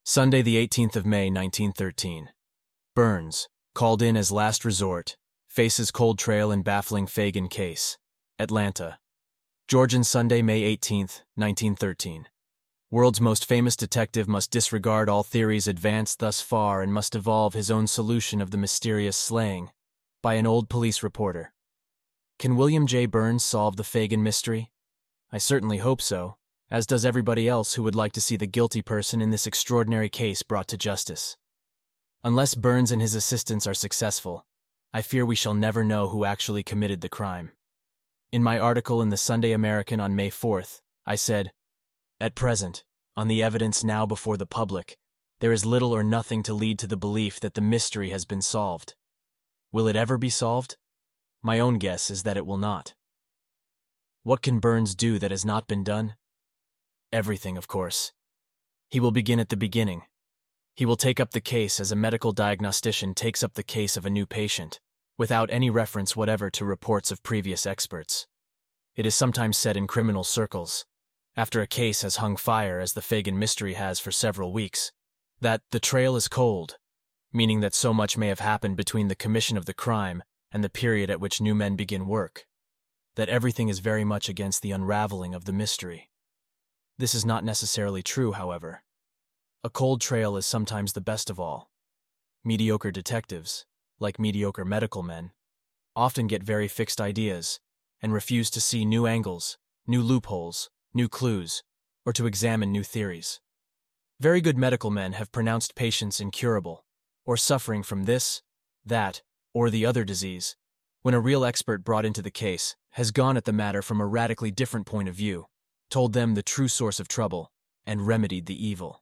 Sunday, the 18th of May, 1913. Burns, called in as last resort, faces cold trail in baffling Fagan case. Atlanta. Georgian Sunday, May 18th, 1913. World's most famous detective must disregard all theories advanced thus far and must evolve his own solution of the mysterious slaying by an old police reporter. Can William J. Burns solve the Fagan mystery? I certainly hope so, as does everybody else who would like to see the guilty person in this extraordinary case brought to justice. Unless Burns and his assistants are successful, I fear we shall never know who actually committed the crime. In my article in the Sunday American on May 4th, I said, "At present, on the evidence now before the public, there is little or nothing to lead to the belief that the mystery has been solved. Will it ever be solved? My own guess is that it will not. What can Burns do that has not been done? Everything, of course. He will begin at the beginning. He will take up the case as a medical diagnostician takes up the case of a new patient, without any reference whatever to reports of previous experts. It is sometimes said in criminal circles, after a case has hung fire as the Fagan mystery has for several weeks, that the trail is cold, meaning that so much may have happened between the commission of the crime and the period at which new men begin work, that everything is very much against the unraveling of the mystery. This is not necessarily true, however. A cold trail is sometimes the best of all. Mediocre detectives, like mediocre medical men, often get very fixed ideas and refuse to see new angles, new loopholes, new clues, or to examine new theories. Very good medical men have pronounced patients incurable, or suffering from this, that, or the other disease, when a real expert brought into the case has gone at the matter from a radically different point of view, told them the true source of trouble, and remedied the evil.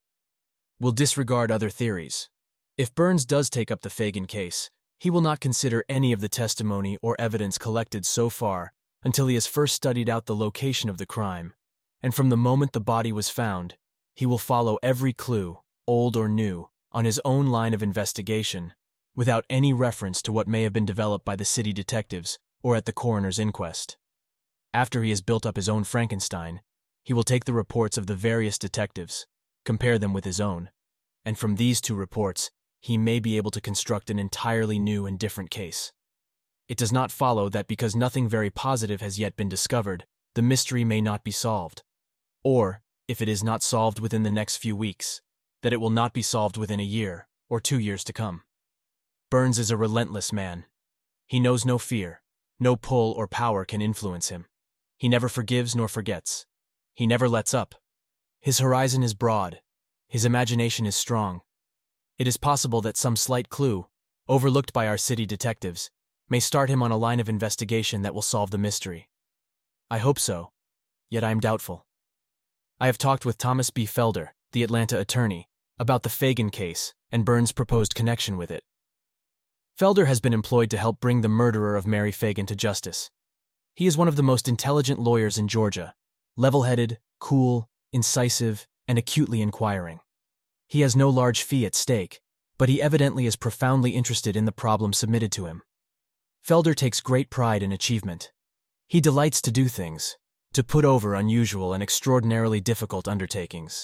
Will disregard other theories. If Burns does take up the Fagan case, he will not consider any of the testimony or evidence collected so far until he has first studied out the location of the crime, and from the moment the body was found, he will follow every clue, old or new, on his own line of investigation, without any reference to what may have been developed by the city detectives or at the coroner's inquest. After he has built up his own Frankenstein, he will take the reports of the various detectives, compare them with his own, and from these two reports, he may be able to construct an entirely new and different case. It does not follow that because nothing very positive has yet been discovered, the mystery may not be solved, or, if it is not solved within the next few weeks, that it will not be solved within a year or 2 years to come. Burns is a relentless man. He knows no fear, no pull or power can influence him. He never forgives nor forgets. He never lets up. His horizon is broad. His imagination is strong. It is possible that some slight clue, overlooked by our city detectives, may start him on a line of investigation that will solve the mystery. I hope so, yet I am doubtful. I have talked with Thomas B. Felder, the Atlanta attorney, about the Fagan case and Burns' proposed connection with it. Felder has been employed to help bring the murderer of Mary Fagan to justice. He is one of the most intelligent lawyers in Georgia, level-headed, cool, incisive, and acutely inquiring. He has no large fee at stake, but he evidently is profoundly interested in the problem submitted to him. Felder takes great pride in achievement. He delights to do things, to put over unusual and extraordinarily difficult undertakings.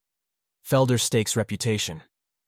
Felder stakes reputation.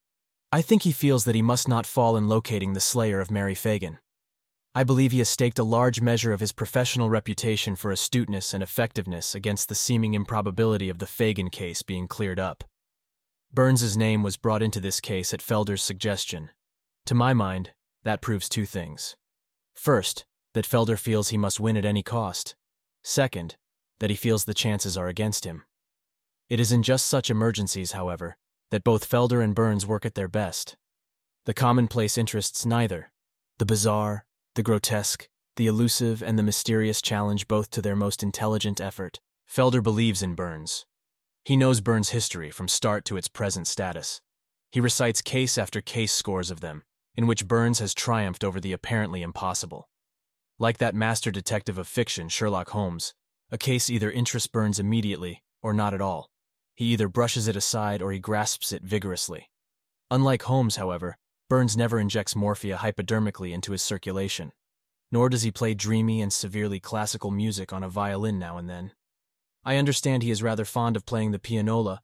I think he feels that he must not fall in locating the slayer of Mary Fagan. I believe he has staked a large measure of his professional reputation for astuteness and effectiveness against the seeming improbability of the Fagan case being cleared up. Burns's name was brought into this case at Felder's suggestion. To my mind, that proves two things. First, that Felder feels he must win at any cost. Second, that he feels the chances are against him. It is in just such emergencies, however, that both Felder and Burns work at their best. The commonplace interests neither. The bizarre, the grotesque, the elusive, and the mysterious challenge both to their most intelligent effort. Felder believes in Burns. He knows Burns' history from start to its present status. He recites case after case scores of them, in which Burns has triumphed over the apparently impossible. Like that master detective of fiction, Sherlock Holmes, a case either interests Burns immediately or not at all. He either brushes it aside or he grasps it vigorously. Unlike Holmes, however, Burns never injects morphia hypodermically into his circulation, nor does he play dreamy and severely classical music on a violin now and then. I understand he is rather fond of playing the pianola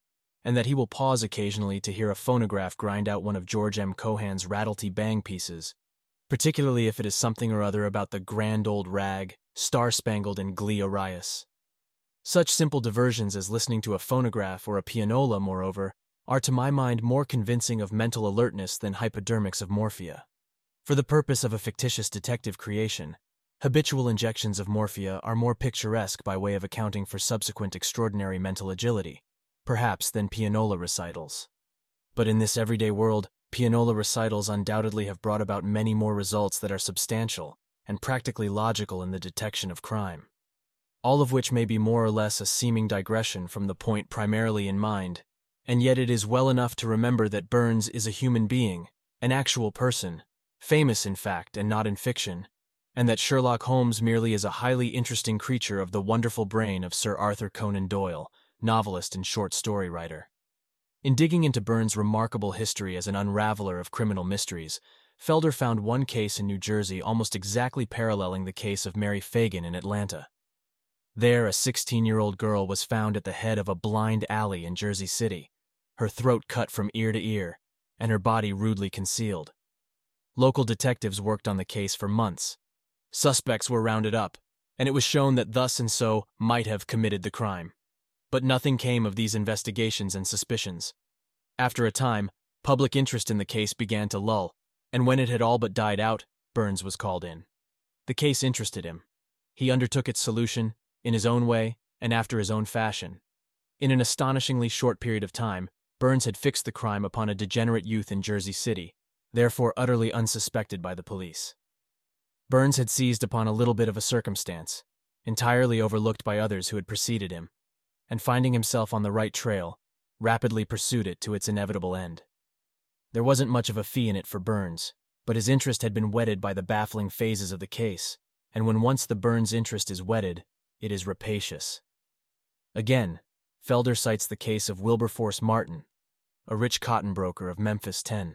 and that he will pause occasionally to hear a phonograph grind out one of George M. Cohan's rattlety bang pieces, particularly if it is something or other about the grand old rag, star-spangled in glee Arias. Such simple diversions as listening to a phonograph or a pianola, moreover, are to my mind more convincing of mental alertness than hypodermics of morphia. For the purpose of a fictitious detective creation, habitual injections of morphia are more picturesque by way of accounting for subsequent extraordinary mental agility, perhaps, than pianola recitals. But in this everyday world, pianola recitals undoubtedly have brought about many more results that are substantial and practically logical in the detection of crime. All of which may be more or less a seeming digression from the point primarily in mind, and yet it is well enough to remember that Burns is a human being, an actual person, famous in fact and not in fiction, and that Sherlock Holmes merely is a highly interesting creature of the wonderful brain of Sir Arthur Conan Doyle, novelist and short story writer. In digging into Burns' remarkable history as an unraveler of criminal mysteries, Felder found one case in New Jersey almost exactly paralleling the case of Mary Fagan in Atlanta. There, a 16-year-old girl was found at the head of a blind alley in Jersey City, her throat cut from ear to ear, and her body rudely concealed. Local detectives worked on the case for months. Suspects were rounded up, and it was shown that thus and so might have committed the crime. But nothing came of these investigations and suspicions. After a time, public interest in the case began to lull, and when it had all but died out, Burns was called in. The case interested him. He undertook its solution, in his own way, and after his own fashion. In an astonishingly short period of time, Burns had fixed the crime upon a degenerate youth in Jersey City, therefore utterly unsuspected by the police. Burns had seized upon a little bit of a circumstance, entirely overlooked by others who had preceded him, and finding himself on the right trail, rapidly pursued it to its inevitable end. There wasn't much of a fee in it for Burns, but his interest had been whetted by the baffling phases of the case, and when once the Burns interest is whetted, it is rapacious. Again, Felder cites the case of Wilberforce Martin, a rich cotton broker of Memphis 10.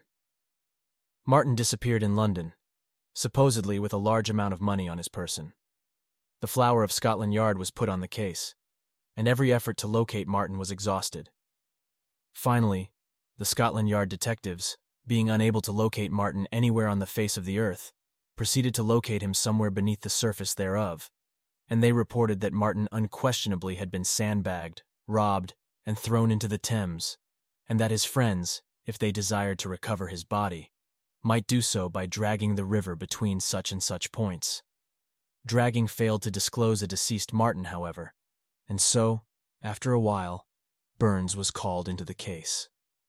Martin disappeared in London, supposedly with a large amount of money on his person. The Flower of Scotland Yard was put on the case, and every effort to locate Martin was exhausted. Finally, the Scotland Yard detectives, being unable to locate Martin anywhere on the face of the earth, proceeded to locate him somewhere beneath the surface thereof, and they reported that Martin unquestionably had been sandbagged, robbed, and thrown into the Thames, and that his friends, if they desired to recover his body, might do so by dragging the river between such and such points. Dragging failed to disclose a deceased Martin, however, and so, after a while, Burns was called into the case.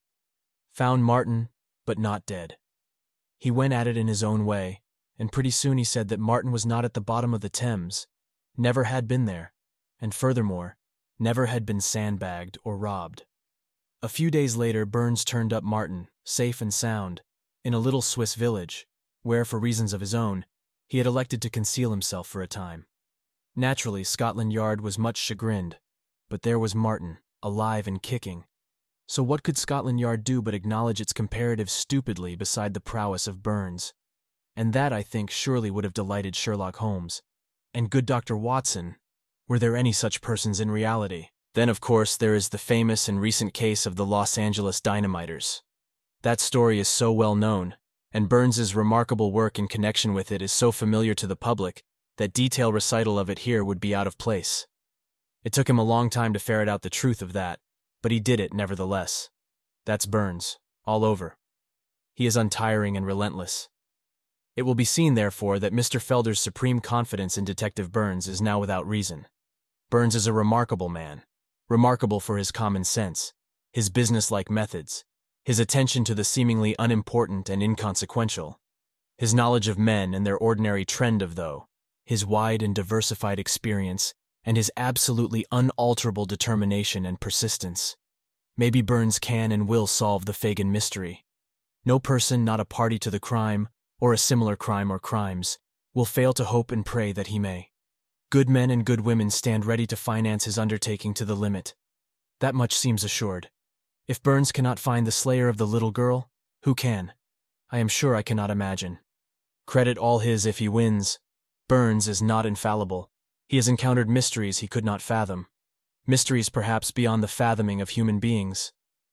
Found Martin, but not dead. He went at it in his own way, and pretty soon he said that Martin was not at the bottom of the Thames, never had been there, and furthermore, never had been sandbagged or robbed. A few days later, Burns turned up Martin, safe and sound, in a little Swiss village, where, for reasons of his own, he had elected to conceal himself for a time. Naturally, Scotland Yard was much chagrined, but there was Martin, alive and kicking. So what could Scotland Yard do but acknowledge its comparative stupidity beside the prowess of Burns? And that, I think, surely would have delighted Sherlock Holmes. And good Dr. Watson, were there any such persons in reality? Then, of course, there is the famous and recent case of the Los Angeles dynamiters. That story is so well known, and Burns's remarkable work in connection with it is so familiar to the public, that detailed recital of it here would be out of place. It took him a long time to ferret out the truth of that, but he did it nevertheless. That's Burns, all over. He is untiring and relentless. It will be seen, therefore, that Mr. Felder's supreme confidence in Detective Burns is now without reason. Burns is a remarkable man, remarkable for his common sense, his business-like methods, his attention to the seemingly unimportant and inconsequential, his knowledge of men and their ordinary trend of though, his wide and diversified experience, and his absolutely unalterable determination and persistence. Maybe Burns can and will solve the Fagan mystery. No person not a party to the crime, or a similar crime or crimes, will fail to hope and pray that he may. Good men and good women stand ready to finance his undertaking to the limit. That much seems assured. If Burns cannot find the slayer of the little girl, who can? I am sure I cannot imagine. Credit all his if he wins. Burns is not infallible. He has encountered mysteries he could not fathom. Mysteries perhaps beyond the fathoming of human beings.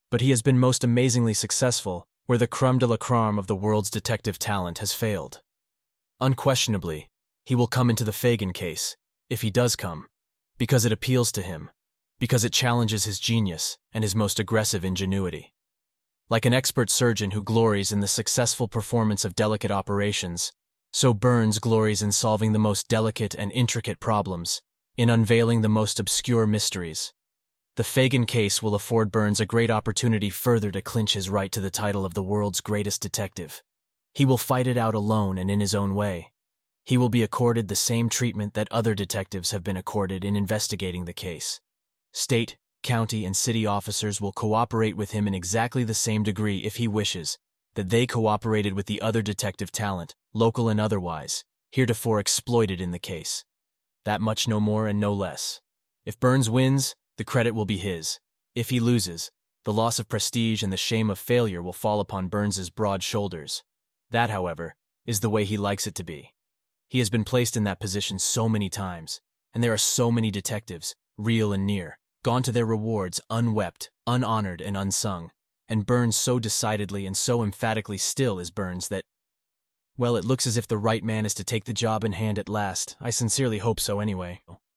But he has been most amazingly successful where the creme de la creme of the world's detective talent has failed. Unquestionably, he will come into the Fagin case, if he does come, because it appeals to him, because it challenges his genius and his most aggressive ingenuity. Like an expert surgeon who glories in the successful performance of delicate operations, so Burns glories in solving the most delicate and intricate problems, in unveiling the most obscure mysteries. The Fagin case will afford Burns a great opportunity further to clinch his right to the title of the world's greatest detective. He will fight it out alone and in his own way. He will be accorded the same treatment that other detectives have been accorded in investigating the case. State, county, and city officers will cooperate with him in exactly the same degree if he wishes that they cooperated with the other detective talent, local and otherwise, heretofore exploited in the case. That much no more and no less. If Burns wins, the credit will be his. If he loses, the loss of prestige and the shame of failure will fall upon Burns's broad shoulders. That, however, is the way he likes it to be. He has been placed in that position so many times, and there are so many detectives, real and near, gone to their rewards unwept, unhonored, and unsung, and Burns so decidedly and so emphatically still is Burns that, well, it looks as if the right man is to take the job in hand at last. I sincerely hope so anyway.